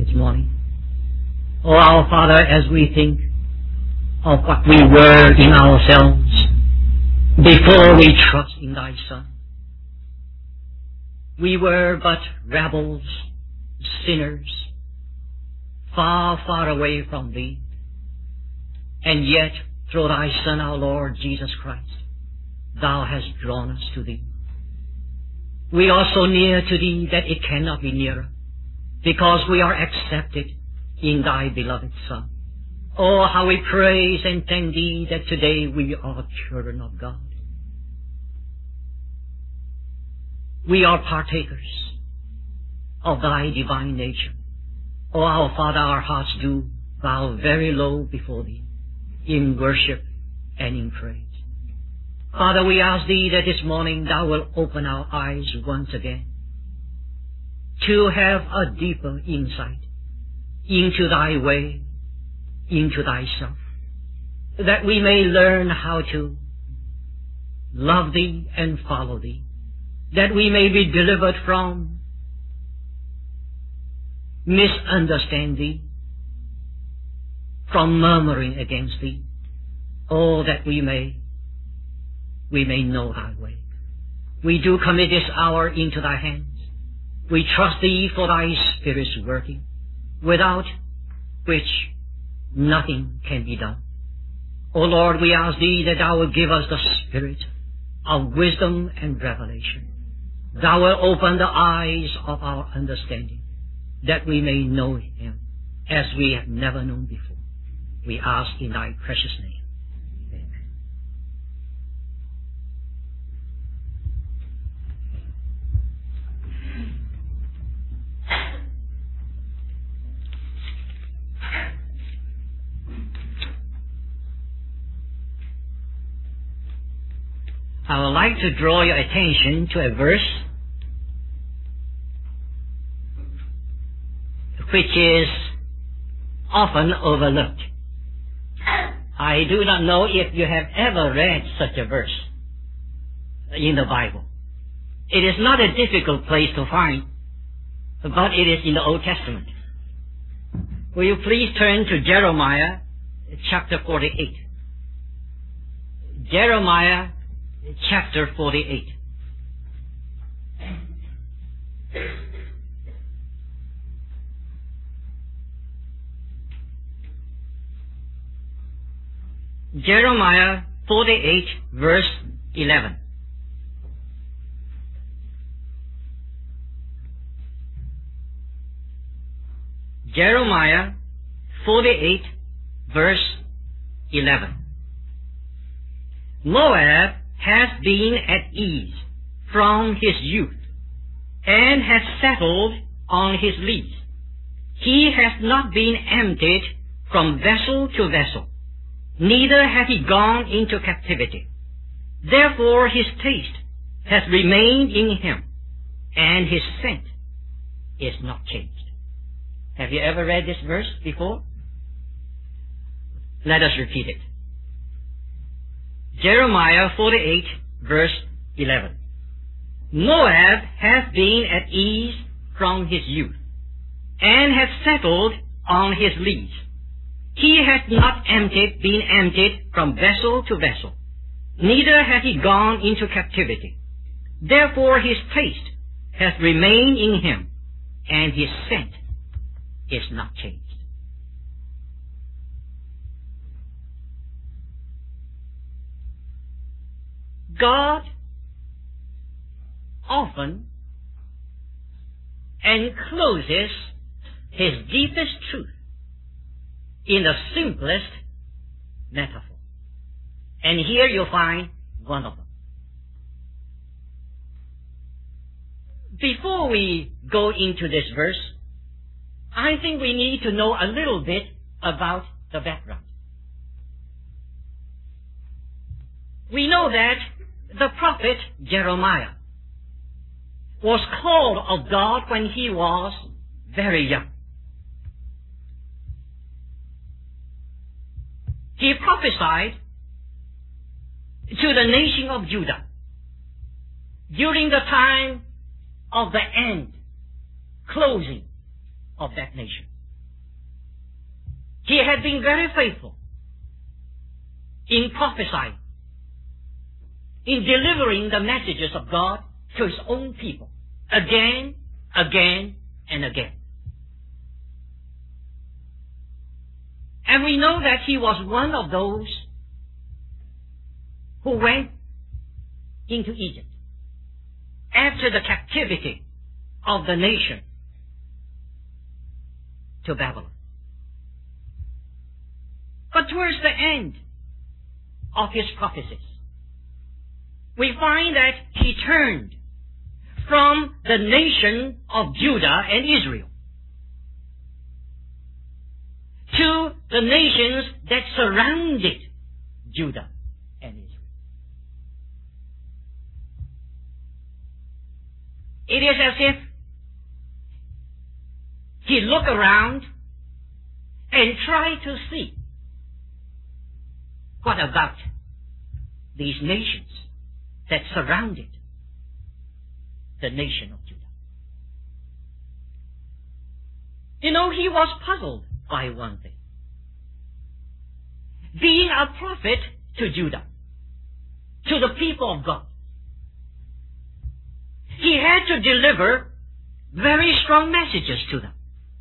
this morning. Oh, our Father, as we think of what we were in ourselves before we trust in Thy Son, we were but rebels, sinners, far, far away from Thee. And yet, through Thy Son, our Lord Jesus Christ, Thou hast drawn us to Thee. We are so near to Thee that it cannot be nearer, because we are accepted in Thy beloved Son. Oh, how we praise and thank Thee that today we are children of God. We are partakers of Thy divine nature. Oh, our Father, our hearts do bow very low before Thee in worship and in praise. Father, we ask Thee that this morning Thou wilt open our eyes once again to have a deeper insight into Thy way, into Thyself, that we may learn how to love Thee and follow Thee, that we may be delivered from misunderstand Thee, from murmuring against Thee. Oh, that we may know Thy way. We do commit this hour into Thy hands. We trust Thee for Thy Spirit's working, without which nothing can be done. O Lord, we ask Thee that Thou will give us the spirit of wisdom and revelation. Thou will open the eyes of our understanding, that we may know Him as we have never known before. We ask in Thy precious name. I would like to draw your attention to a verse which is often overlooked. I do not know if you have ever read such a verse in the Bible. It is not a difficult place to find, but it is in the Old Testament. Will you please turn to Jeremiah chapter 48. Jeremiah chapter 48. Jeremiah 48 verse 11. Jeremiah 48 verse 11. Moab has been at ease from his youth, and has settled on his lees. He has not been emptied from vessel to vessel, neither hath he gone into captivity. Therefore his taste has remained in him, and his scent is not changed. Have you ever read this verse before? Let us repeat it. Jeremiah 48 verse 11. Moab hath been at ease from his youth, and hath settled on his lees. He hath not been emptied from vessel to vessel, neither hath he gone into captivity. Therefore his taste hath remained in him, and his scent is not changed. God often encloses His deepest truth in the simplest metaphor. And here you'll find one of them. Before we go into this verse, I think we need to know a little bit about the background. We know that the prophet Jeremiah was called of God when he was very young. He prophesied to the nation of Judah during the time of the end, closing of that nation. He had been very faithful in prophesying, in delivering the messages of God to his own people, again, again, and again. And we know that he was one of those who went into Egypt after the captivity of the nation to Babylon. But towards the end of his prophecies, we find that he turned from the nation of Judah and Israel to the nations that surrounded Judah and Israel. It is as if he looked around and tried to see what about these nations that surrounded the nation of Judah. You know, he was puzzled by one thing. Being a prophet to Judah, to the people of God, he had to deliver very strong messages to them.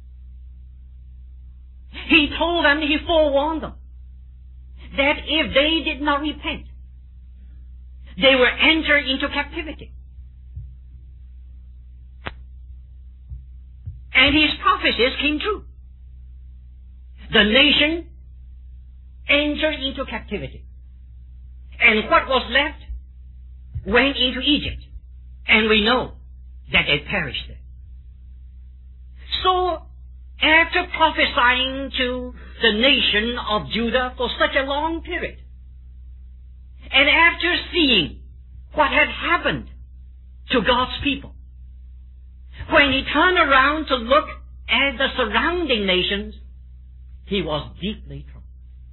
He told them, he forewarned them, that if they did not repent, they will enter into captivity. And his prophecies came true. The nation entered into captivity. And what was left went into Egypt. And we know that they perished there. So, after prophesying to the nation of Judah for such a long period, and after seeing what had happened to God's people, when he turned around to look at the surrounding nations, he was deeply troubled.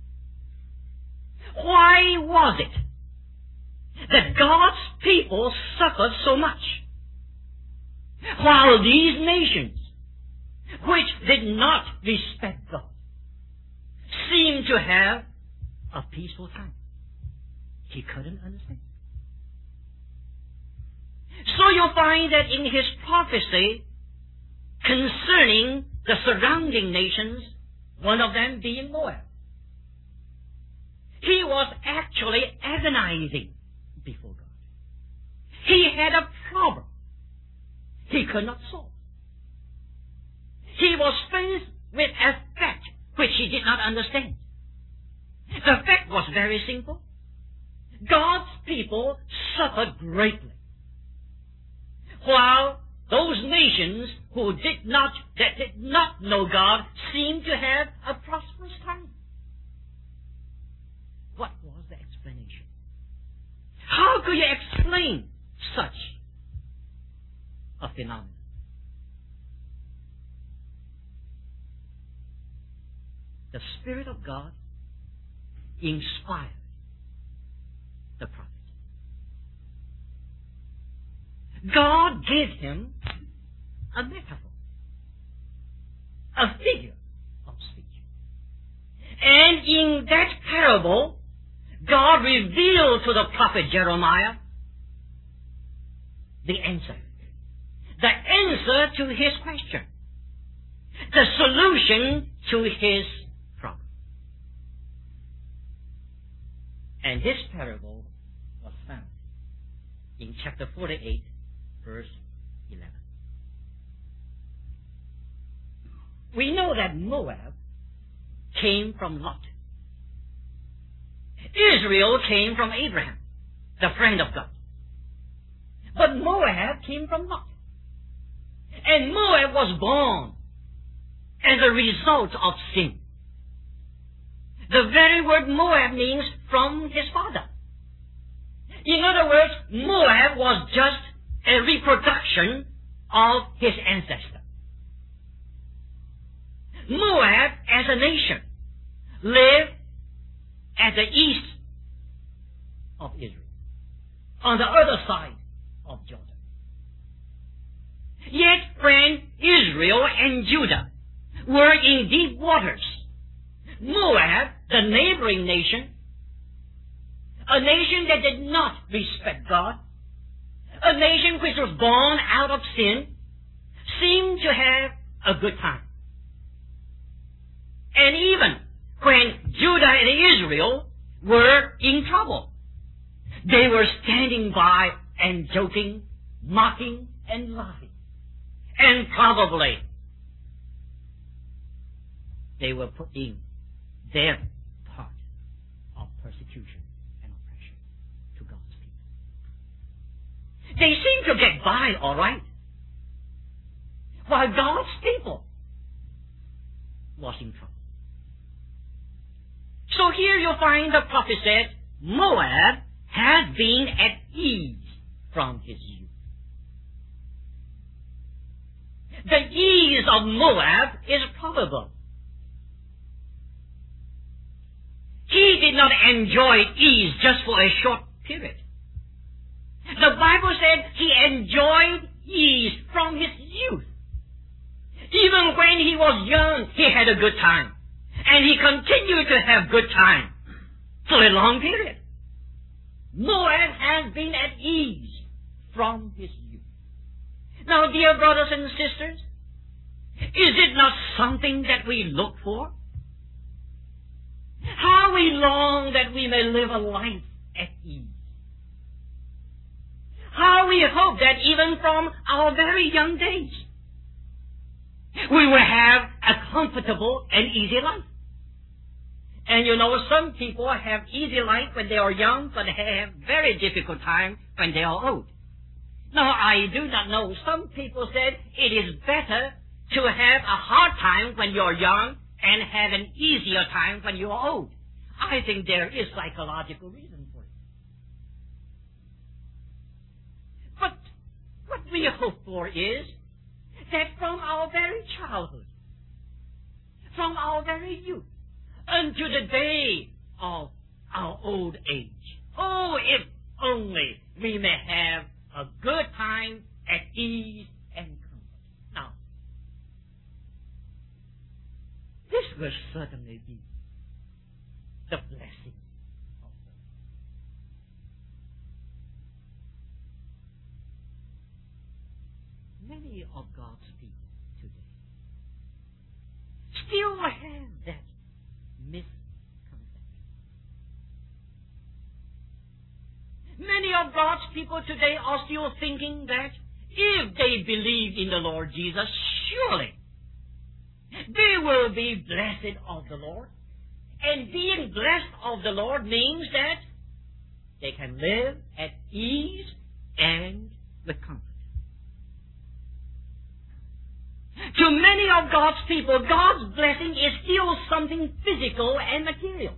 Why was it that God's people suffered so much, while these nations, which did not respect God, seemed to have a peaceful time? He couldn't understand. So you'll find that in his prophecy concerning the surrounding nations, one of them being Moab, he was actually agonizing before God. He had a problem he could not solve. He was faced with a fact which he did not understand. The fact was very simple. God's people suffered greatly, while those nations that did not know God seemed to have a prosperous time. What was the explanation? How could you explain such a phenomenon? The Spirit of God inspired the prophet. God gave him a metaphor, a figure of speech. And in that parable, God revealed to the prophet Jeremiah the answer to his question, the solution to his problem. And this parable was found in chapter 48, verse 11. We know that Moab came from Lot. Israel came from Abraham, the friend of God. But Moab came from Lot. And Moab was born as a result of sin. The very word Moab means from his father. In other words, Moab was just a reproduction of his ancestor. Moab, as a nation, lived at the east of Israel, on the other side of Jordan. Yet when Israel and Judah were in deep waters, Moab, the neighboring nation, a nation that did not respect God, a nation which was born out of sin, seemed to have a good time. And even when Judah and Israel were in trouble, they were standing by and joking, mocking, and laughing. And probably they were putting their part of persecution and oppression to God's people. They seemed to get by all right, while God's people was in trouble. So here you'll find the prophet said, Moab has been at ease from his youth. The ease of Moab is probable. He did not enjoy ease just for a short period. The Bible said he enjoyed ease from his youth. Even when he was young, he had a good time. And he continued to have good time for a long period. Moab has been at ease from his youth. Now, dear brothers and sisters, is it not something that we look for? How we long that we may live a life at ease. How we hope that even from our very young days, we will have a comfortable and easy life. And you know, some people have easy life when they are young, but they have very difficult time when they are old. Now, I do not know. Some people said it is better to have a hard time when you're young and have an easier time when you are old. I think there is psychological reason for it. But what we hope for is that from our very childhood, from our very youth, unto the day of our old age, oh, if only we may have a good time at ease and comfort. Now, this will certainly be the blessing of God. Many of God's people today still have that misconception. Many of God's people today are still thinking that if they believe in the Lord Jesus, surely they will be blessed of the Lord. And being blessed of the Lord means that they can live at ease and with comfort. To many of God's people, God's blessing is still something physical and material.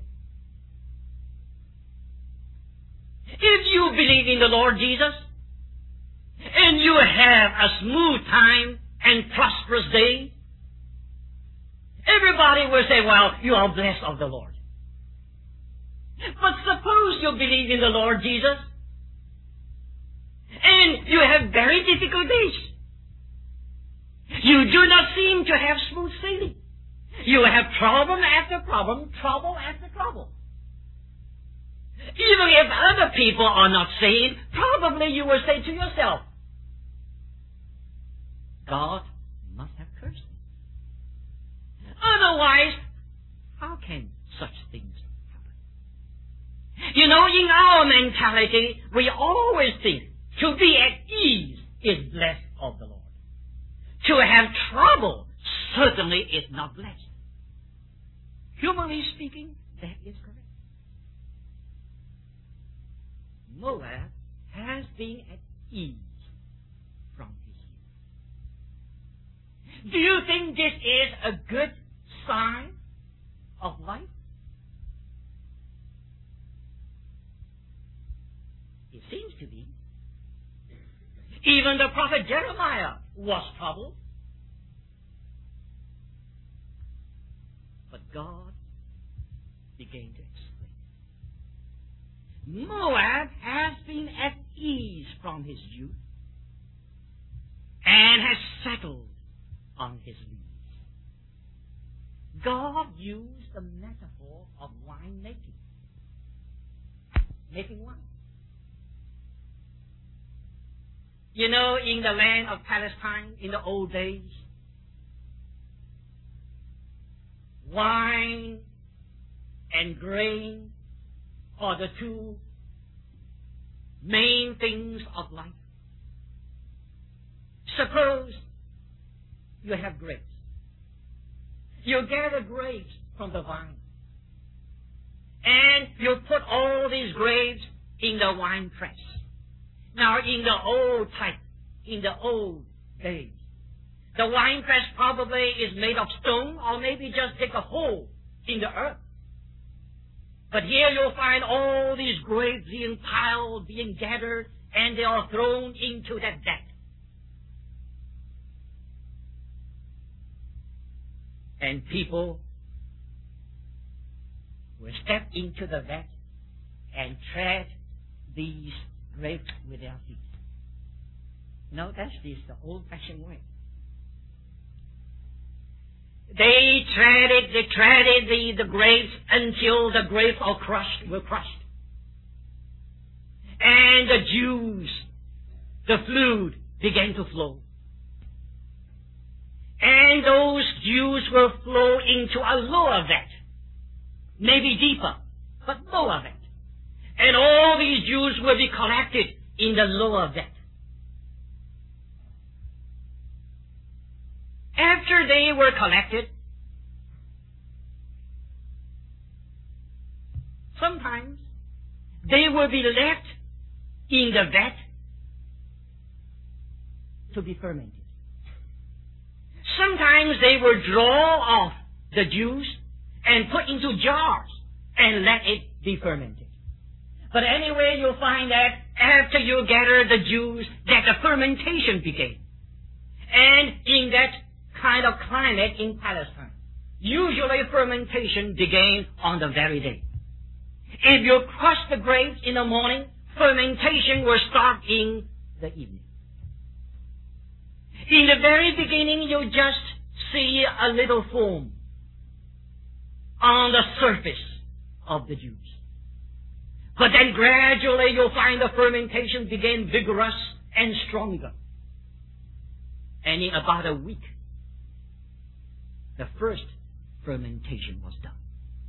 If you believe in the Lord Jesus, and you have a smooth time and prosperous day, everybody will say, well, you are blessed of the Lord. But suppose you believe in the Lord Jesus, and you have very difficult days. You do not seem to have smooth sailing. You have problem after problem, trouble after trouble. Even if other people are not saved, probably you will say to yourself, God must have cursed me. Otherwise, how can such things happen? You know, in our mentality, we always think to be at ease is blessed of the Lord. To have trouble certainly is not blessed. Humanly speaking, that is correct. Moab has been at ease from his youth. Do you think this is a good sign of life? It seems to be. Even the prophet Jeremiah was troubled. But God began to explain. Moab has been at ease from his youth and has settled on his knees. God used the metaphor of wine making. Making wine. You know, in the land of Palestine in the old days, wine and grain are the two main things of life. Suppose you have grapes. You gather grapes from the vine. And you put all these grapes in the wine press. Now, in the old type, in the old days, the wine press probably is made of stone or maybe just dig a hole in the earth. But here you'll find all these grapes being piled, being gathered, and they are thrown into that vat. And people will step into the vat and tread these grapes with their feet. No, that's the old-fashioned way. They treaded the grapes until the grapes were crushed. And the juice, the fluid began to flow. And those juice will flow into a lower vat. Maybe deeper, but lower vat. And all these juice will be collected in the lower vat. After they were collected, sometimes they will be left in the vat to be fermented. Sometimes they will draw off the juice and put into jars and let it be fermented. But anyway, you'll find that after you gather the juice, that the fermentation began. And in that kind of climate in Palestine, usually fermentation began on the very day. If you crush the grapes in the morning, fermentation will start in the evening. In the very beginning, you just see a little foam on the surface of the juice. But then gradually you'll find the fermentation begin vigorous and stronger. And in about a week, the first fermentation was done.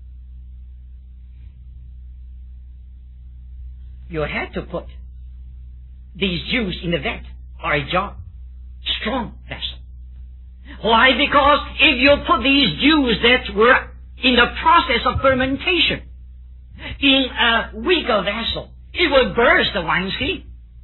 You had to put these juice in a vat or a jar, strong vessel. Why? Because if you put these juice that were in the process of fermentation in a weaker vessel, it will burst the wineskin.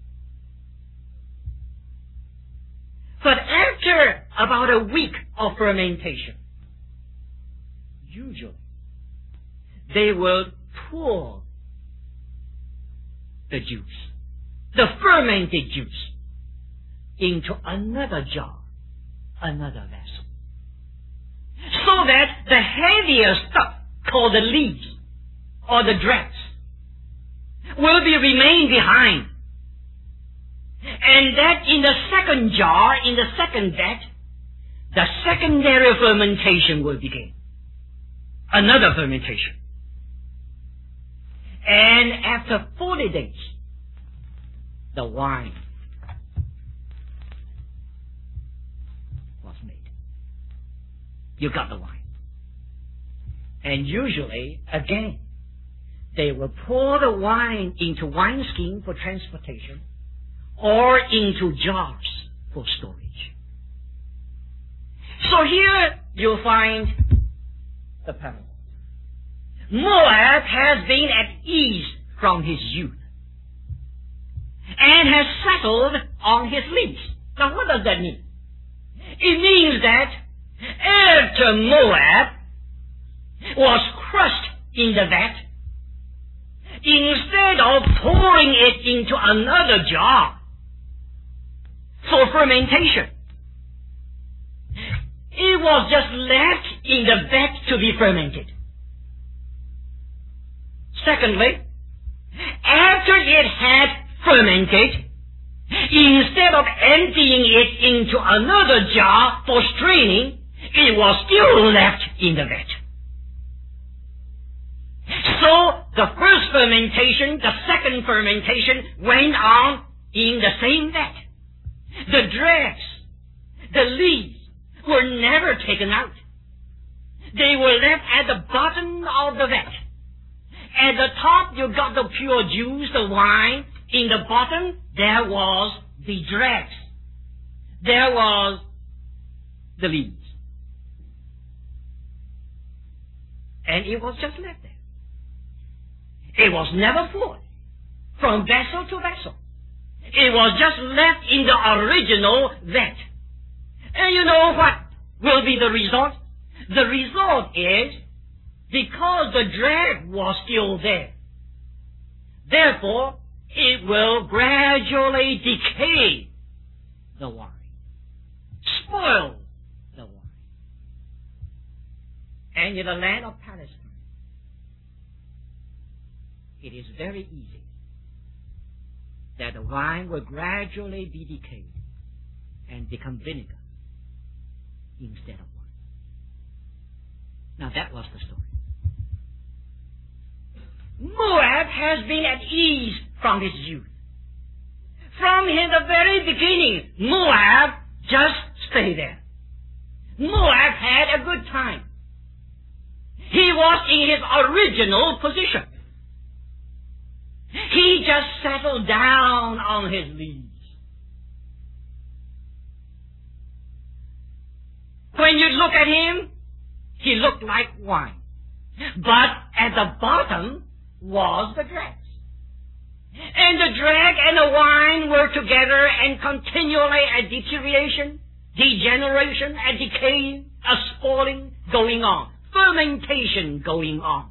But after about a week of fermentation, usually they will pour the juice, the fermented juice, into another jar, another vessel. So that the heavier stuff, called the leaves or the dregs, will be remain behind. And that in the second jar, in the second vat, the secondary fermentation will begin. Another fermentation. And after 40 days, the wine was made. You got the wine. And usually, again, they will pour the wine into wineskin for transportation or into jars for storage. So here you'll find the parable. Moab has been at ease from his youth and has settled on his lease. Now what does that mean? It means that after Moab was crushed in the vat, instead of pouring it into another jar for fermentation, it was just left in the vat to be fermented. Secondly, after it had fermented, instead of emptying it into another jar for straining, it was still left in the vat. So the first fermentation, the second fermentation went on in the same vat. The dregs, the leaves were never taken out. They were left at the bottom of the vat. At the top, you got the pure juice, the wine. In the bottom, there was the dregs. There was the leaves. And it was just left there. It was never poured from vessel to vessel. It was just left in the original vat. And you know what will be the result? The result is, because the drag was still there, therefore, it will gradually decay the wine, spoil the wine. And in the land of Palestine, it is very easy that the wine will gradually be decayed and become vinegar instead of wine. Now that was the story. Moab has been at ease from his youth. From the very beginning, Moab just stayed there. Moab had a good time. He was in his original position. He just settled down on his leaves. When you look at him, he looked like wine. But at the bottom was the dregs. And the drag and the wine were together and continually a deterioration, degeneration, a decaying, a spoiling going on, fermentation going on.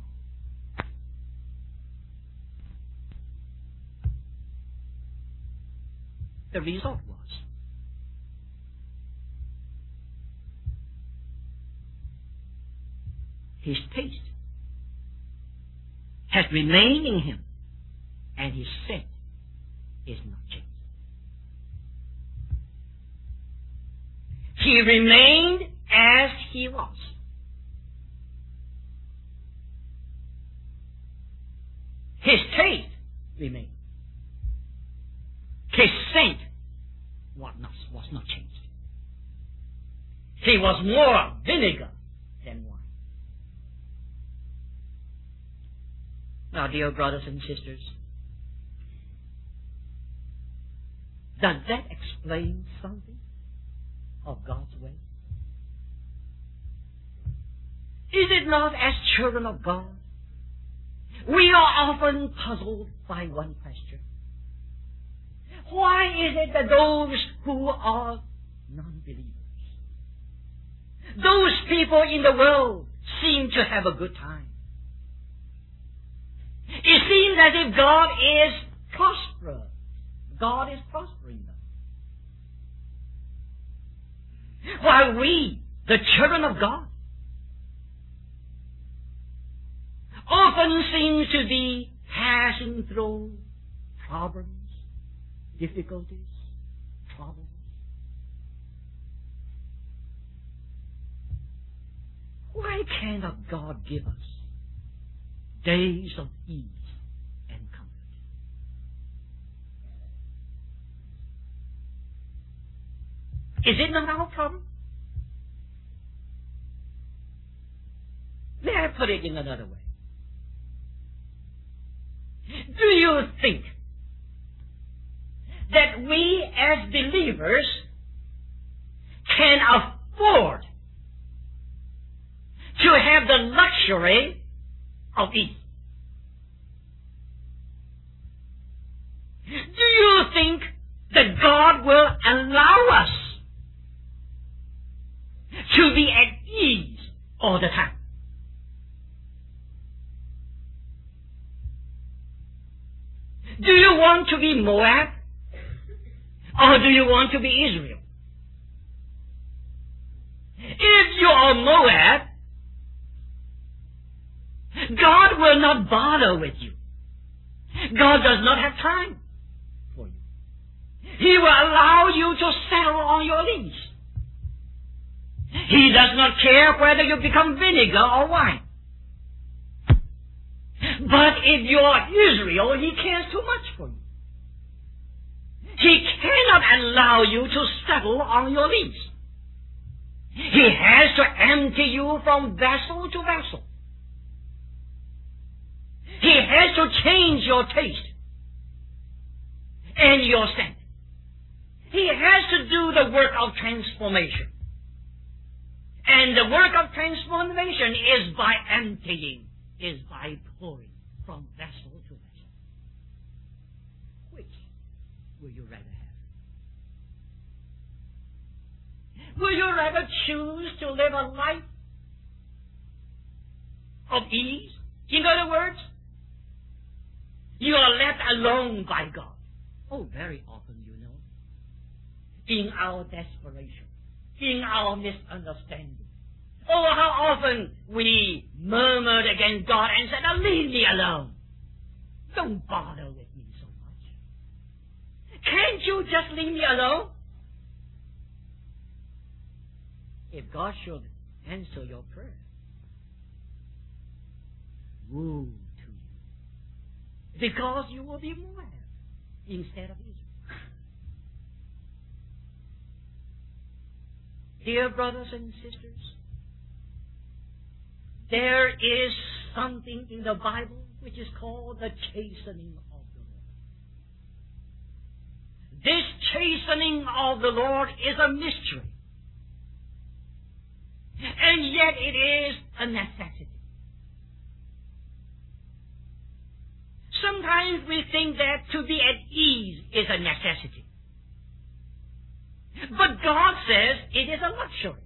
The result was his taste has remained in him, and his scent is not changed. He remained as he was. His taste remained. His scent was not changed. He was more vinegar than wine. Now, dear brothers and sisters, does that explain something of God's way? Is it not, as children of God, we are often puzzled by one question? Why is it that those who are non-believers, those people in the world, seem to have a good time? It seems as if God is prosperous. God is prospering them. While we, the children of God, often seem to be passing through problems, difficulties, troubles. Why cannot God give us days of ease and comfort? Is it not our problem? May I put it in another way? Do you think that we as believers can afford to have the luxury of ease? Do you think that God will allow us to be at ease all the time? Do you want to be Moab? Or do you want to be Israel? If you are Moab, God will not bother with you. God does not have time for you. He will allow you to settle on your lease. He does not care whether you become vinegar or wine. But if you're Israel, He cares too much for you. He cannot allow you to settle on your lees. He has to empty you from vessel to vessel. He has to change your taste and your scent. He has to do the work of transformation. And the work of transformation is by emptying, is by pouring from vessel to vessel. Which will you rather have? Will you rather choose to live a life of ease? In other words, you are left alone by God. Oh, very often, you know, in our desperation, in our misunderstanding. Oh, how often we murmured against God and said, "Now leave me alone. Don't bother with me so much. Can't you just leave me alone?" If God should answer your prayer, woe to you, because you will be Moab instead of Israel. Dear brothers and sisters, there is something in the Bible which is called the chastening of the Lord. This chastening of the Lord is a mystery. And yet it is a necessity. Sometimes we think that to be at ease is a necessity. But God says it is a luxury.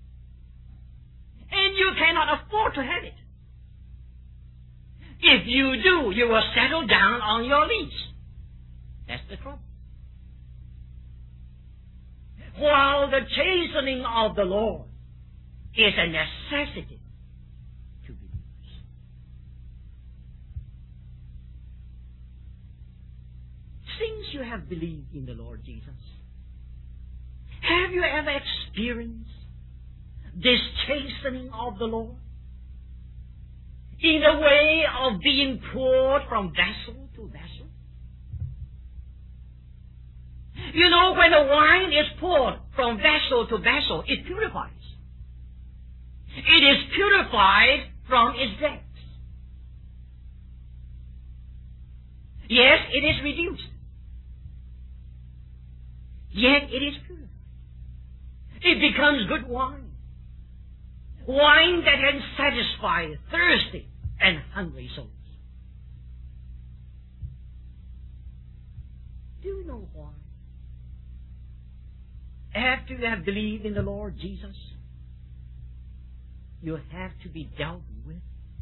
And you cannot afford to have it. If you do, you will settle down on your lease. That's the trouble. While the chastening of the Lord is a necessity to believers. Since you have believed in the Lord Jesus, have you ever experienced this chastening of the Lord in the way of being poured from vessel to vessel? You know, when the wine is poured from vessel to vessel, it purifies. It is purified from its depths. Yes, it is reduced. Yet it is purified. It becomes good wine. Wine that can satisfy thirsty and hungry souls. Do you know why? After you have believed in the Lord Jesus, you have to be dealt with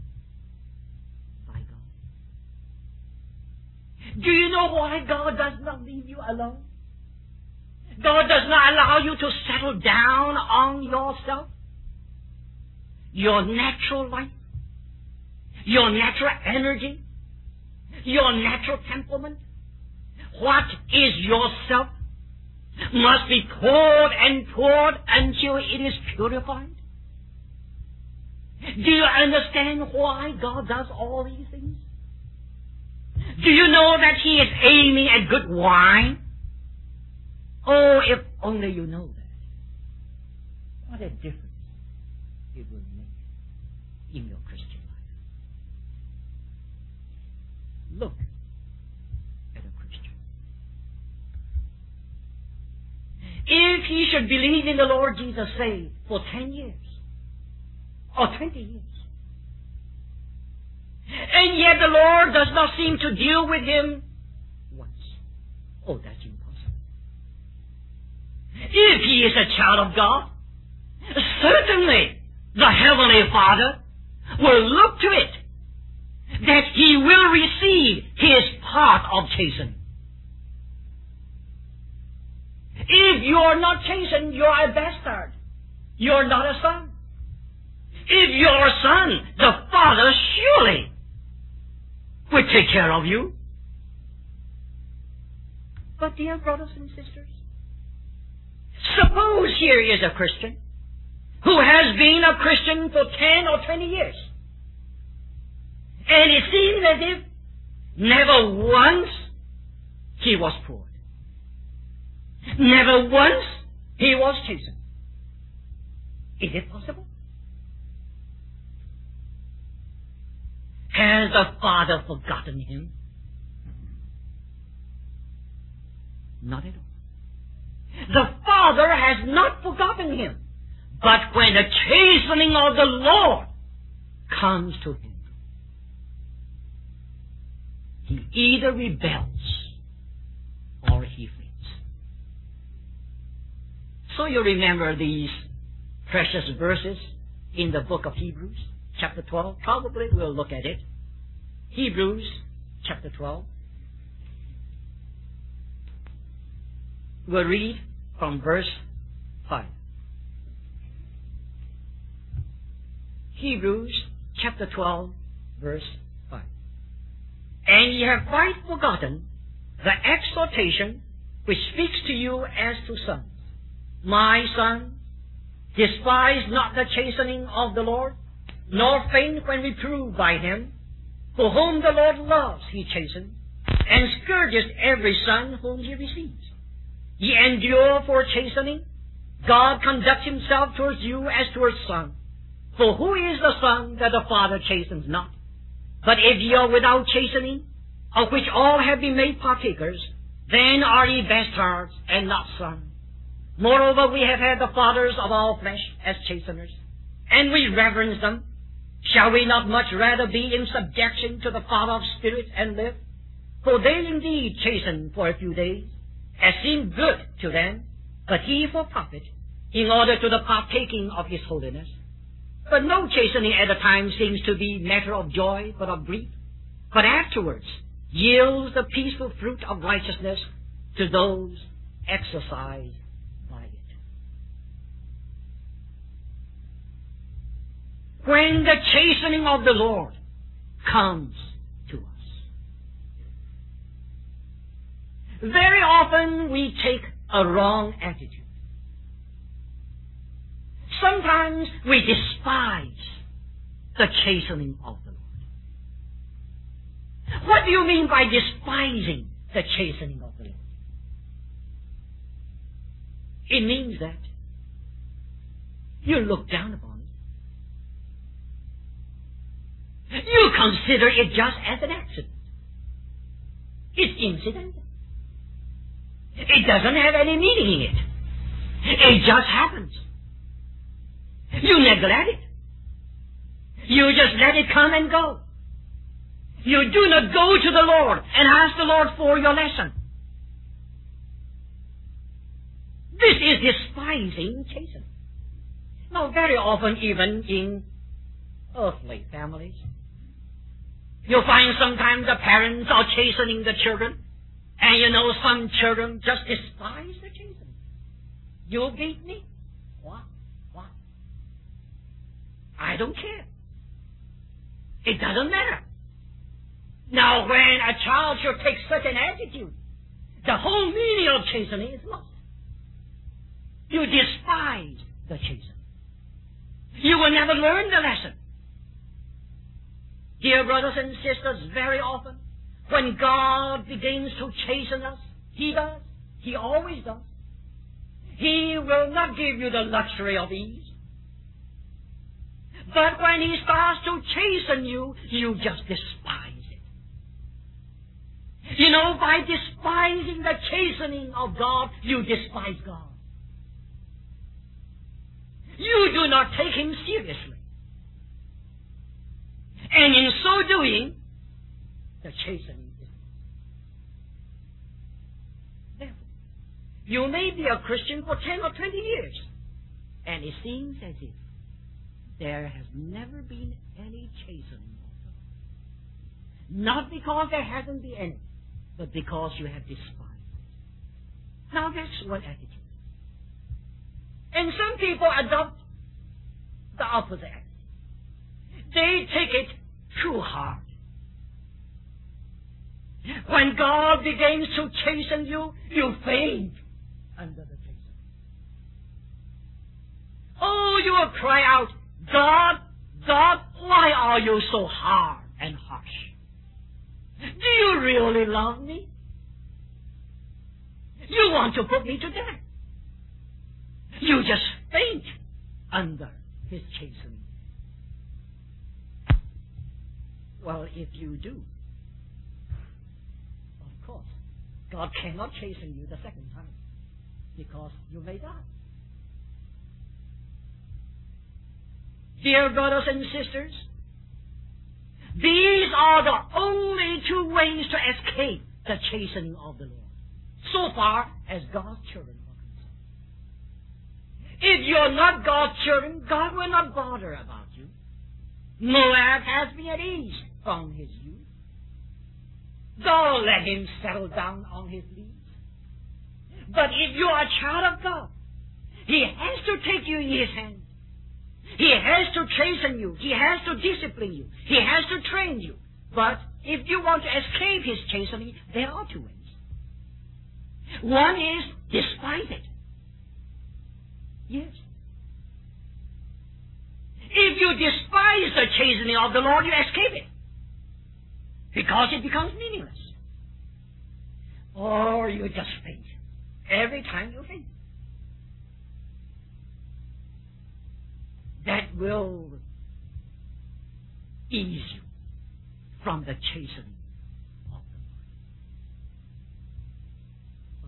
by God. Do you know why God does not leave you alone? God does not allow you to settle down on yourself, your natural life, your natural energy, your natural temperament. What is yourself must be poured and poured until it is purified. Do you understand why God does all these things? Do you know that He is aiming at good wine? Oh, if only you know that. What a difference it will make in your Christian life. Look at a Christian. If he should believe in the Lord Jesus, say, for 10 years or 20 years, and yet the Lord does not seem to deal with him once. Oh, that's impossible. If he is a child of God, certainly the Heavenly Father will look to it that he will receive his part of chastening. If you're not chastened, you're a bastard. You're not a son. If you're a son, the Father surely will take care of you. But dear brothers and sisters, suppose here is a Christian who has been a Christian for 10 or 20 years. And it seems as if never once he was poor. Never once he was chastened. Is it possible? Has the Father forgotten him? Not at all. The Father has not forgotten him. But when the chastening of the Lord comes to him, he either rebels or he flees. So you remember these precious verses in the book of Hebrews, chapter 12. Probably we'll look at it. Hebrews, chapter 12. We'll read from verse 5. Hebrews, chapter 12, verse 5. And ye have quite forgotten the exhortation which speaks to you as to sons. My son, despise not the chastening of the Lord, nor faint when reproved by him. For whom the Lord loves, he chastens, and scourges every son whom he receives. Ye endure for chastening. God conducts himself towards you as towards son. For who is the son that the father chastens not? But if ye are without chastening, of which all have been made partakers, then are ye bastards and not sons. Moreover, we have had the fathers of all flesh as chasteners, and we reverence them. Shall we not much rather be in subjection to the Father of spirits and live? For they indeed chasten for a few days, as seemed good to them, but he for profit, in order to the partaking of his holiness. But no chastening at the time seems to be matter of joy, but of grief, but afterwards yields the peaceful fruit of righteousness to those exercised by it. When the chastening of the Lord comes to us, very often we take a wrong attitude. Sometimes we despise the chastening of the Lord. What do you mean by despising the chastening of the Lord? It means that you look down upon it. You consider it just as an accident. It's incidental. It doesn't have any meaning in it. It just happens. You neglect it. You just let it come and go. You do not go to the Lord and ask the Lord for your lesson. This is despising chastening. Now, very often, even in earthly families, you'll find sometimes the parents are chastening the children, and you know some children just despise the chastening. You beat me? What? I don't care. It doesn't matter. Now, when a child should take such an attitude, the whole meaning of chastening is lost. You despise the chastening. You will never learn the lesson. Dear brothers and sisters, very often, when God begins to chasten us, He does. He always does. He will not give you the luxury of ease. But when He starts to chasten you, you just despise it. You know, by despising the chastening of God, you despise God. You do not take Him seriously. And in so doing, the chastening is. Therefore, you may be a Christian for 10 or 20 years, and it seems as if there has never been any chastening of God. Not because there hasn't been any, but because you have despised it. Now that's one attitude. And some people adopt the opposite attitude. They take it too hard. When God begins to chasten you, you faint under the chastening. Oh, you will cry out, God, God, why are you so hard and harsh? Do you really love me? You want to put me to death. You just faint under his chastening. Well, if you do, of course, God cannot chasten you the second time, because you may die. Dear brothers and sisters, these are the only two ways to escape the chastening of the Lord, so far as God's children are concerned. If you're not God's children, God will not bother about you. Moab has been at ease from his youth. Don't let him settle down on his leaves. But if you are a child of God, he has to take you in his hand. He has to chasten you. He has to discipline you. He has to train you. But if you want to escape his chastening, there are two ways. One is despise it. Yes. If you despise the chastening of the Lord, you escape it, because it becomes meaningless. Or you just faint every time you faint. That will ease you from the chastening of the Lord.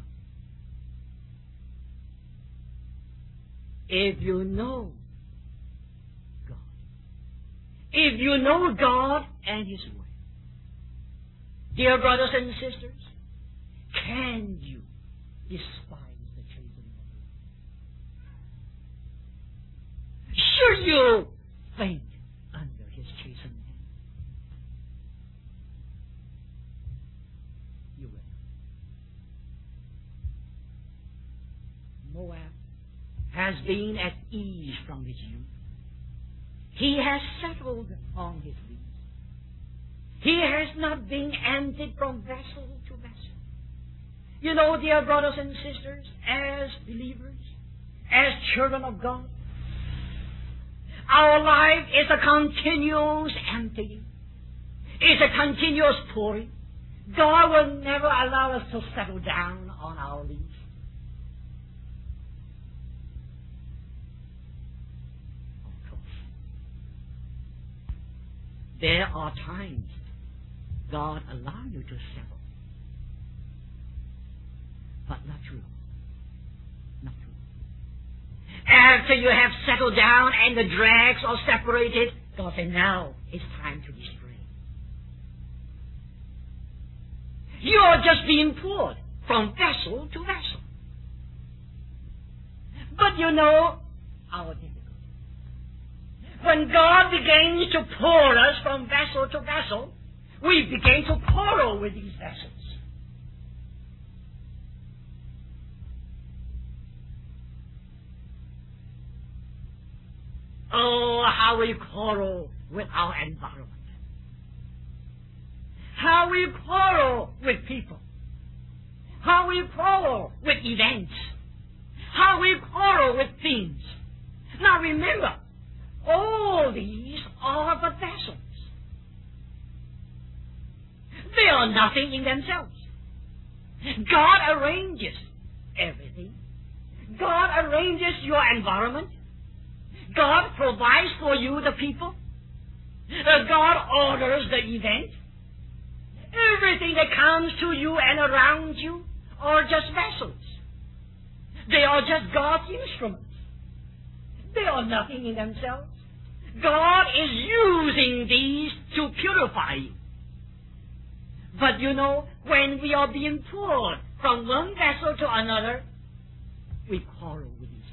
If you know God, if you know God and his word, dear brothers and sisters, can you despise the chastening of the Lord? Should you faint under his chastening hand? You will. Moab has been at ease from his youth. He has settled on his leaves. He has not been emptied from vessel to vessel. You know, dear brothers and sisters, as believers, as children of God, our life is a continuous emptying. It's a continuous pouring. God will never allow us to settle down on our leaves. Of course, there are times God allows you to settle, but not too long. Not too long. After you have settled down and the dregs are separated, God says, now it's time to destroy. You are just being poured from vessel to vessel. But you know our difficulty. When God begins to pour us from vessel to vessel, we begin to quarrel with these vessels. Oh, how we quarrel with our environment. How we quarrel with people. How we quarrel with events. How we quarrel with things. Now remember, all these are but vessels. They are nothing in themselves. God arranges everything. God arranges your environment. God provides for you the people. God orders the event. Everything that comes to you and around you are just vessels. They are just God's instruments. They are nothing in themselves. God is using these to purify you. But you know, when we are being poured from one vessel to another, we quarrel with these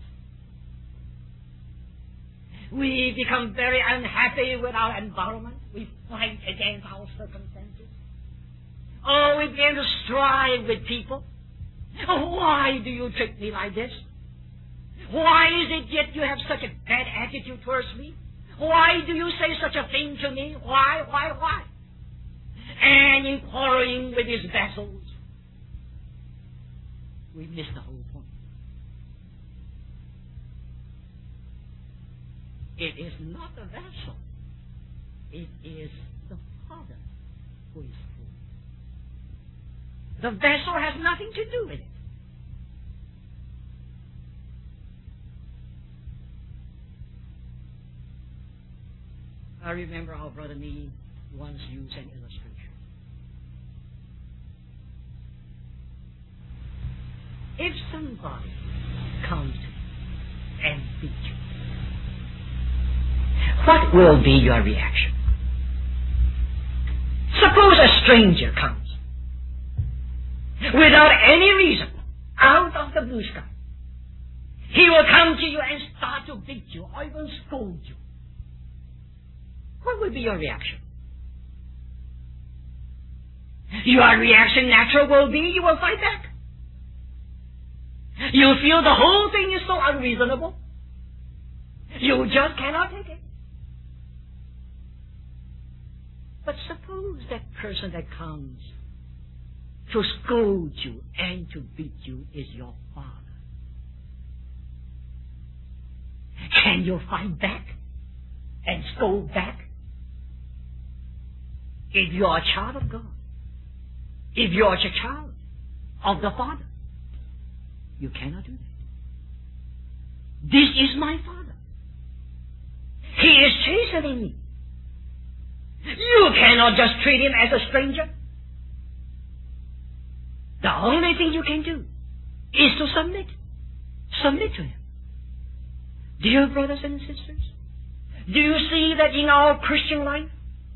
vessels. We become very unhappy with our environment. We fight against our circumstances. Oh, we begin to strive with people. Oh, why do you treat me like this? Why is it yet you have such a bad attitude towards me? Why do you say such a thing to me? Why? And in quarreling with these vessels, we miss the whole point. It is not the vessel. It is the Father who is full. The vessel has nothing to do with it. I remember our brother Nee once used an illustration. If somebody comes to you and beats you, what will be your reaction? Suppose a stranger comes without any reason, out of the blue sky. He will come to you and start to beat you or even scold you. What will be your reaction? Your reaction natural will be you will fight back. You feel the whole thing is so unreasonable. You just cannot take it. But suppose that person that comes to scold you and to beat you is your father. Can you fight back and scold back? If you are a child of God, if you are a child of the Father, you cannot do that. This is my Father. He is chastening me. You cannot just treat him as a stranger. The only thing you can do is to submit. Submit to him. Dear brothers and sisters, do you see that in our Christian life,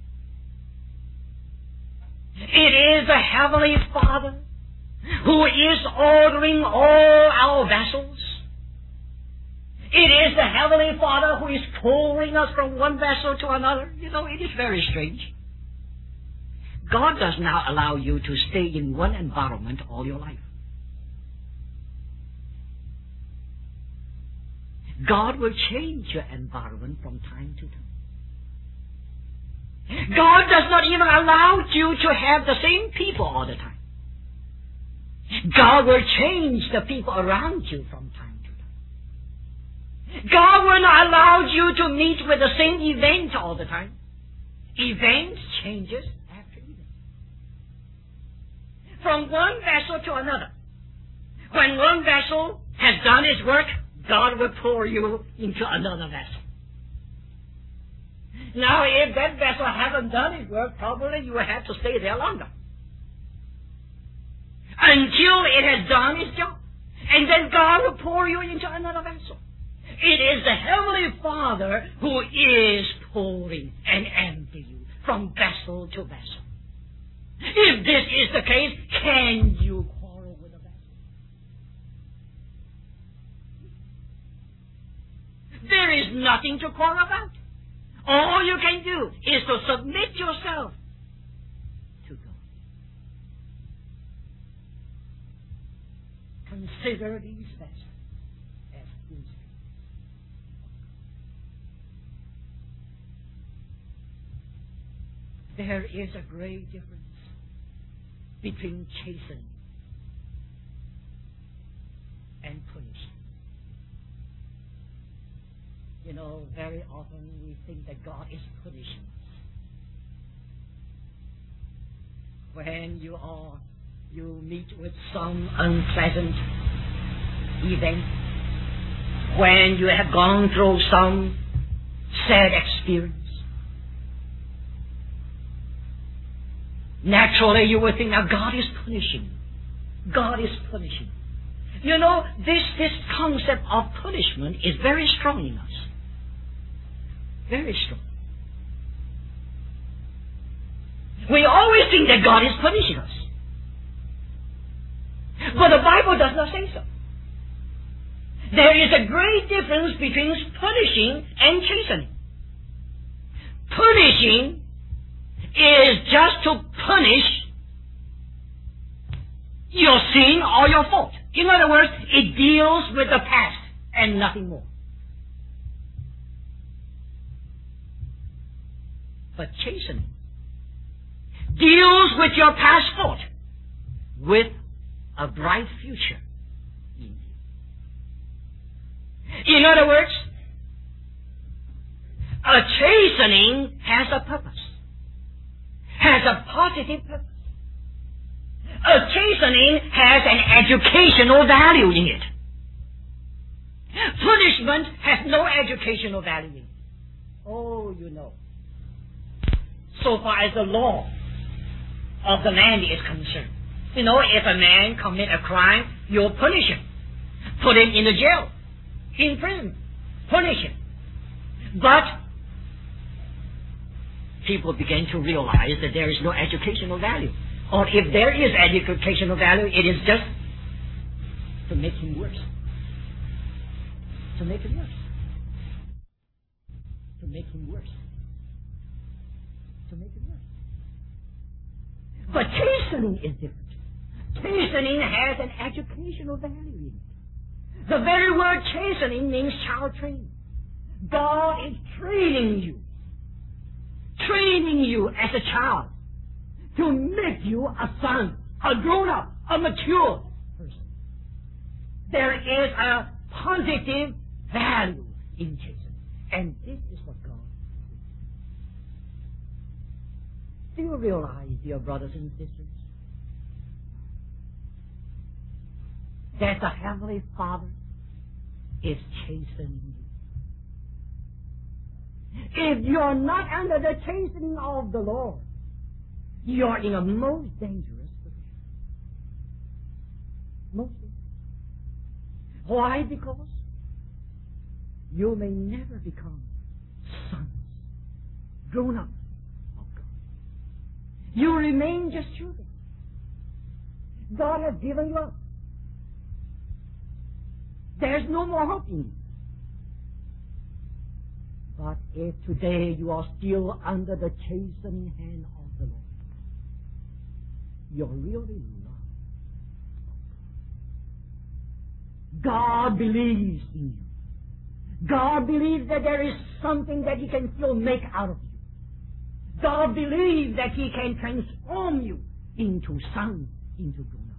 it is the Heavenly Father who is ordering all our vessels. It is the Heavenly Father who is pouring us from one vessel to another. You know, it is very strange. God does not allow you to stay in one environment all your life. God will change your environment from time to time. God does not even allow you to have the same people all the time. God will change the people around you from time to time. God will not allow you to meet with the same event all the time. Events changes after event. From one vessel to another. When one vessel has done its work, God will pour you into another vessel. Now, if that vessel hasn't done its work, probably you will have to stay there longer. Until it has done its job. And then God will pour you into another vessel. It is the Heavenly Father who is pouring and emptying you from vessel to vessel. If this is the case, can you quarrel with the vessel? There is nothing to quarrel about. All you can do is to submit yourself to God. Consider these vessels as instruments. There is a great difference between chastening and punishing. You know, very often we think that God is punishing us. When you meet with some unpleasant event, when you have gone through some sad experience, naturally you will think, now God is punishing. God is punishing. You know, this concept of punishment is very strong in us. Very strong. We always think that God is punishing us. But the Bible does not say so. There is a great difference between punishing and chastening. Punishing is just to punish your sin or your fault. In other words, it deals with the past and nothing more. But chastening deals with your past fault with a bright future in you. In other words, A chastening has a purpose, has a positive purpose. A chastening has an educational value in it. Punishment has no educational value in it. Oh, you know. So far as the law of the land is concerned. You know, if a man commit a crime, you'll punish him. Put him in the jail, in prison, punish him. But people begin to realize that there is no educational value. Or if there is educational value, it is just to make him worse. To make him worse. To make him worse. To make him worse. But chastening is different. Chastening has an educational value in it. The very word chastening means child training. God is training you as a child to make you a son, a grown-up, a mature person. There is a positive value in chastening, and this is what God is. Do you realize, dear brothers and sisters, that the Heavenly Father is chastening you? If you're not under the chastening of the Lord, you're in a most dangerous position. Most dangerous. Why? Because you may never become sons, grown-ups of God. You remain just children. God has given you up. There's no more hope in you. But if today you are still under the chastening hand of the Lord, you're really loved. God believes in you. God believes that there is something that He can still make out of you. God believes that He can transform you into sons, into grown-ups.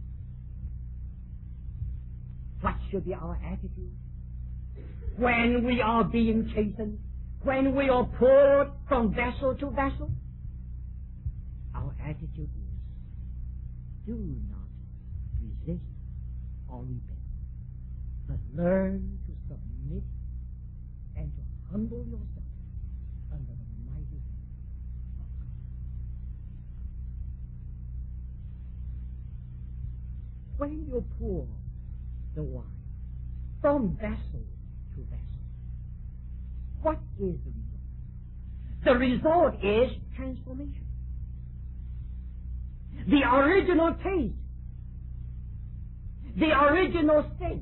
What should be our attitude when we are being chastened, when we are poured from vessel to vessel? Our attitude is, do not resist or repent, but learn to submit and to humble yourself under the mighty hand of God. When you pour the wine from vessel to vessel, what is the result? The result is transformation. The original taste, the original state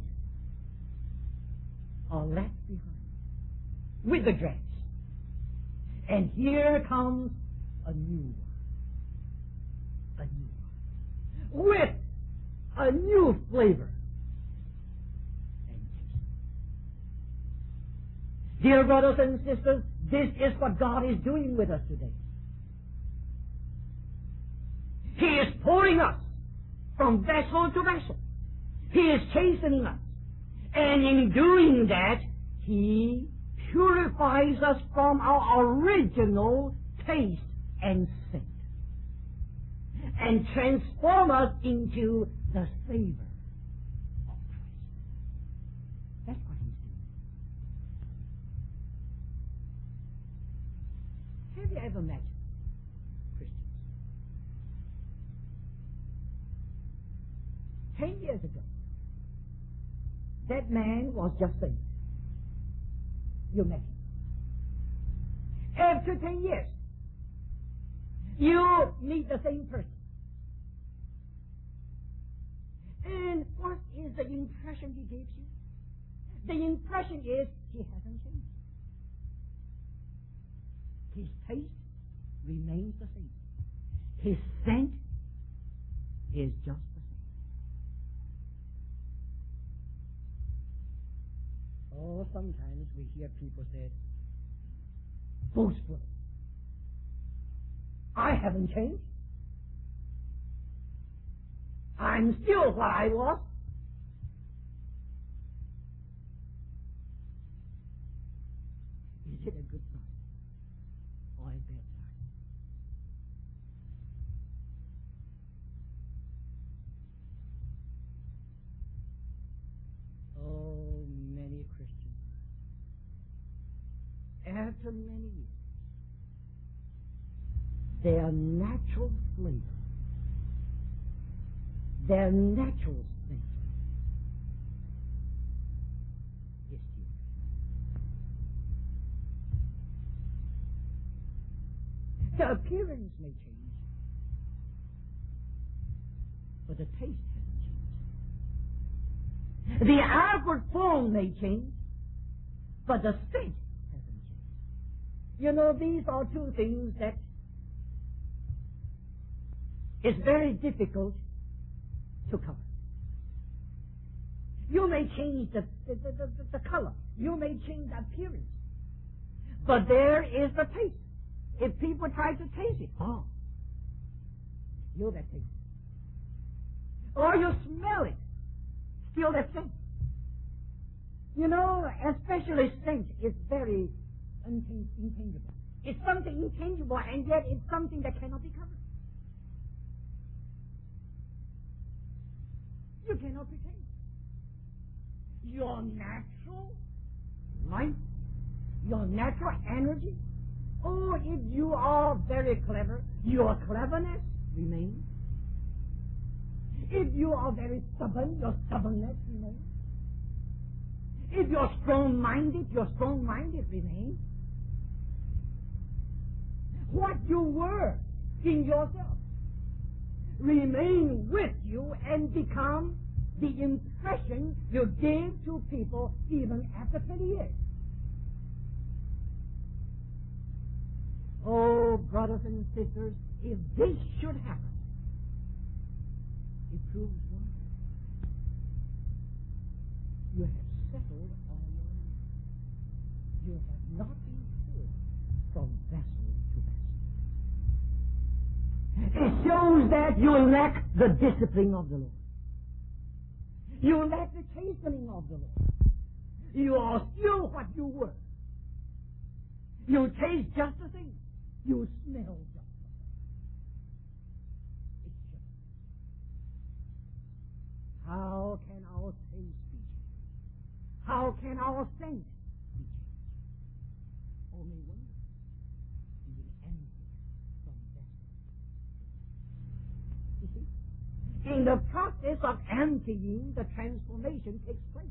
are left behind with the dregs. And here comes a new one. A new one. With a new flavor and taste. Dear brothers and sisters, this is what God is doing with us today. He is pouring us from vessel to vessel. He is chastening us. And in doing that, He purifies us from our original taste and scent, and transforms us into the savor of Christ. That's what He's doing. Have you ever met Christians? 10 years ago, that man was just saved. You met him. After 10 years, you meet the same person. And what is the impression he gives you? The impression is he hasn't changed. His taste remains the same. His scent is just the same. Oh, sometimes we hear people say, boastful, I haven't changed. I'm still what I was. Is it a good sign or a bad sign? Oh, many Christians, after many years, their natural flavor, their natural nature is human. The appearance may change, but the taste hasn't changed. The outward form may change, but the state hasn't changed. You know, these are two things that is very difficult to cover. You may change the color. You may change the appearance. But there is the taste. If people try to taste it, you'll that taste. Or you smell it, still that scent. You know, especially scent is very intangible. It's something intangible, and yet it's something that cannot be covered. You cannot pretend. Your natural life, your natural energy, or if you are very clever, your cleverness remains. If you are very stubborn, your stubbornness remains. If you're strong-minded, your strong-minded remains. What you were in yourself remain with you and become the impression you gave to people even after 20 years. Oh, brothers and sisters, if this should happen, it proves one. You have settled on your own. You have not been pulled from vessel to vessel. It shows that you lack the discipline of the Lord. You lack the chastening of the Lord. You are still what you were. You taste just the same. You smell just the same. It's just. How can our taste be changed? How can our scent be changed? Only one. Being emptied from vessel. You see? In the process of emptying, the transformation takes place.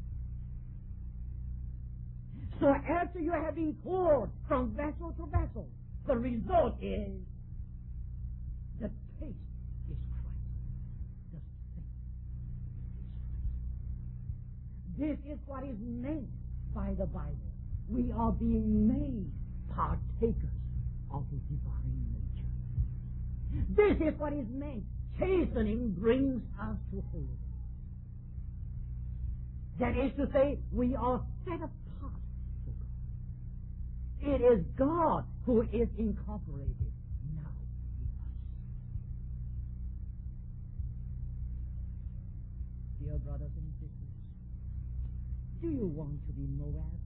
So after you have been poured from vessel to vessel, the result is the taste is Christ. The scent is Christ. This is what is meant by the Bible. We are being made partakers of the divine nature. This is what is meant. Chastening brings us to holiness. That is to say, we are set apart for God. It is God who is incorporated now in us. Dear brothers and sisters, do you want to be Moab?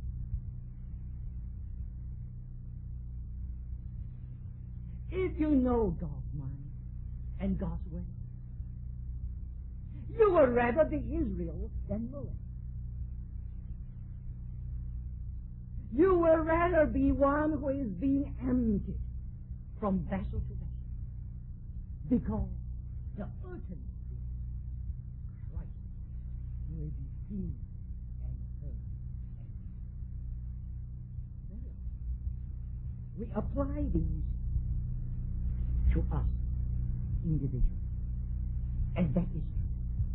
If you know God's mind and God's way, you would rather be Israel than Moab. You will rather be one who is being emptied from vessel to vessel, because the urgency Christ will be seen and heard and known. We apply these to us individually, and that is true.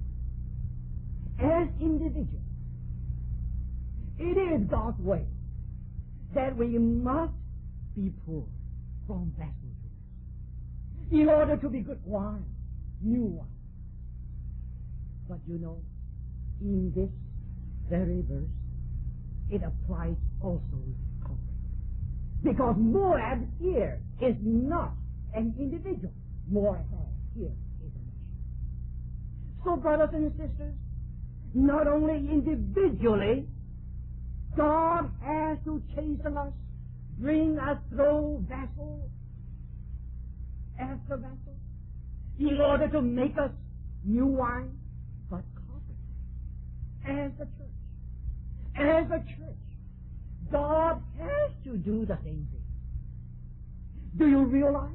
As individuals, it is God's way that we must be poured from vessel to vessel in order to be good wine, new wine. But you know, in this very verse, it applies also corporately. Because Moab here is not an individual. Moab here is a nation. So, brothers and sisters, not only individually, God has has to chasten us, bring us through vessel after vessel, in order to make us new wine, but corporately, as a church. As a church, God has to do the same thing. Do you realize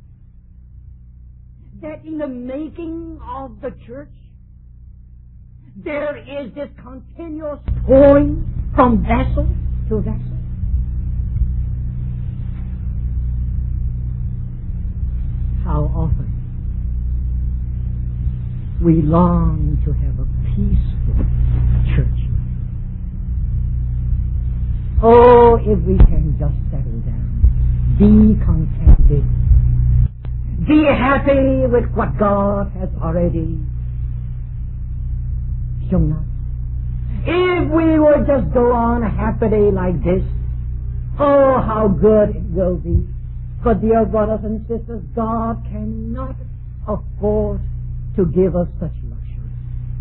that in the making of the church, there is this continuous pouring from vessel to vessel? How often we long to have a peaceful church life. Oh, if we can just settle down, be contented, be happy with what God has already shown us. If we would just go on happily like this, oh, how good it will be. But dear brothers and sisters, God cannot afford to give us such luxury.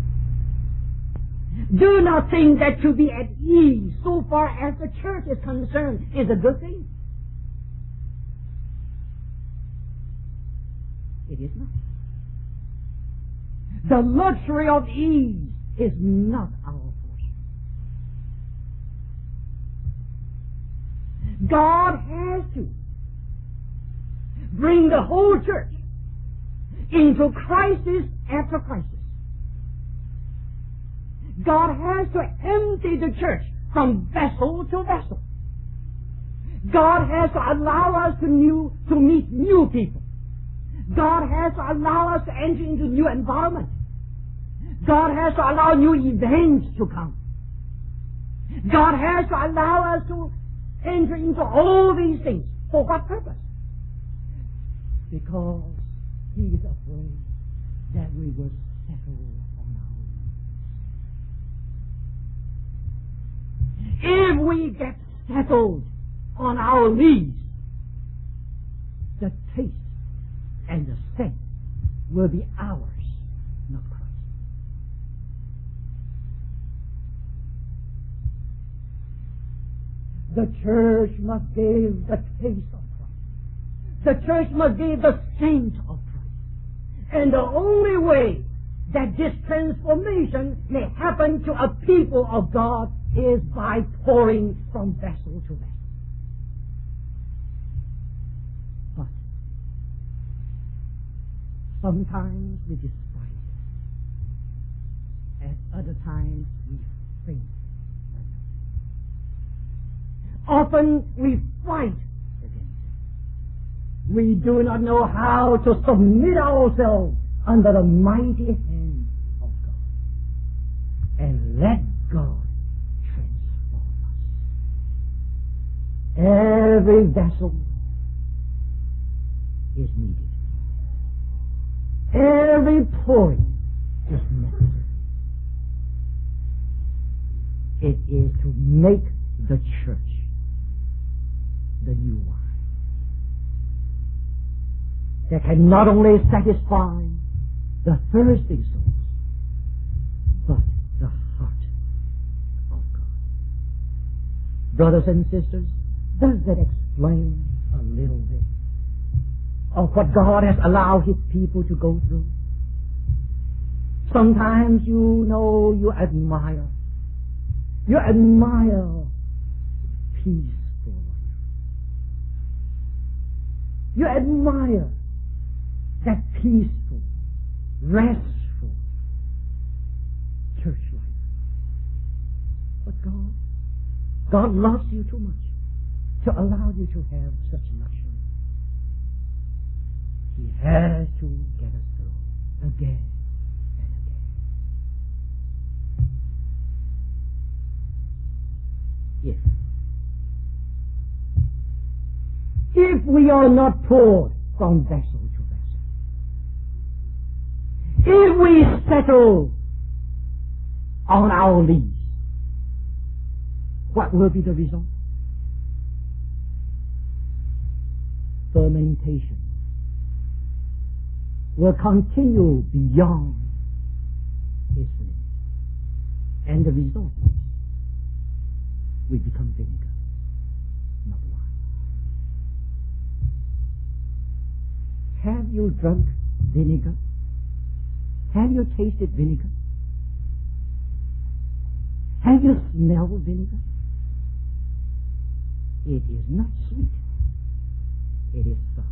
Do not think that to be at ease so far as the church is concerned is a good thing. It is not. The luxury of ease is not our portion. God has to bring the whole church into crisis after crisis. God has to empty the church from vessel to vessel. God has to allow us to meet new people. God has to allow us to enter into new environments. God has to allow new events to come. God has to allow us to enter into all these things. For what purpose? Because He is afraid that we will settle on our lees. If we get settled on our lees, the taste and the scent will be ours, not Christ. The church must give the taste of Christ. The church must give the scent of Christ. And the only way that this transformation may happen to a people of God is by pouring from vessel to vessel. But sometimes we despise it. At other times we faint. Often we fight against it. We do not know how to submit ourselves under the mighty hand of God and let God transform us. Every vessel is needed. Every pouring is necessary. It is to make the church the new wine that can not only satisfy the thirsting souls, but the heart of God. Brothers and sisters, does that explain a little bit of what God has allowed His people to go through? Sometimes you admire peaceful life. You admire that peaceful, restful church life. But God loves you too much to allow you to have such luxury. He has to get us through again and again. If we are not poured from vessel to vessel, if we settle on our lees, what will be the result? Fermentation will continue beyond its limit. And the result is we become vinegar. not wine. Have you drunk vinegar? Have you tasted vinegar? Have you smelled vinegar? It is not sweet. It is sour.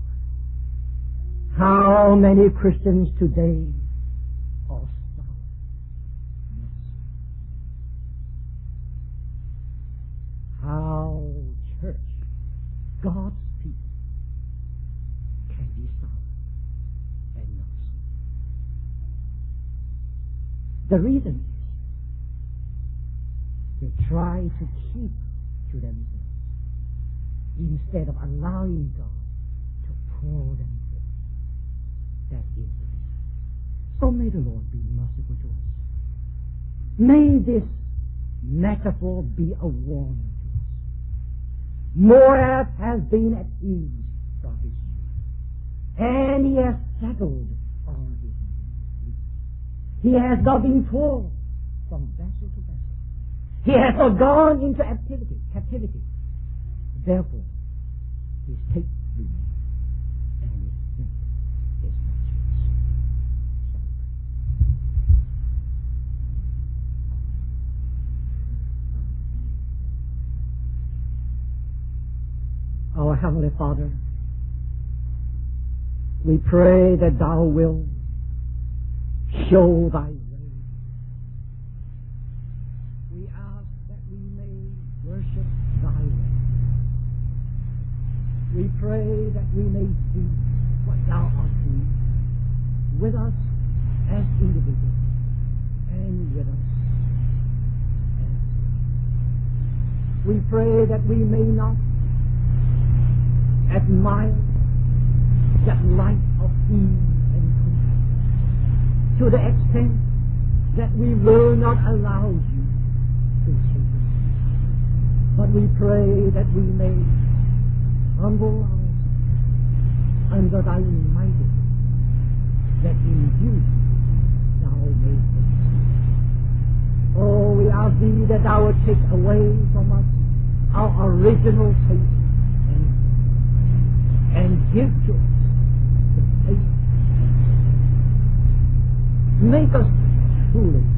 How many Christians today are sour? Not sweet. How church, God's people, can be sour and not sweet. The reason is they try to keep to themselves instead of allowing God to pour them forth. That is the reason. So may the Lord be merciful to us. May this metaphor be a warning to us. Moab has been at ease from his youth, and he has settled on his knees. He has not been torn from vessel to vessel. He has not gone into captivity. Therefore, his tape remains, and his sin is not changed. Our Heavenly Father, we pray that Thou wilt show Thy way. We ask that we may worship Thy way. We pray that we may see what Thou art doing with us as individuals and with us as church. We pray that we may not admire that life of Eve and Christ to the extent that we will not allow You to take us. But we pray that we may humble ourselves under Thy mighty hand, that in You Thou mayest exist. Oh, we ask Thee that Thou would take away from us our original faith and give to us the faith. Make us truly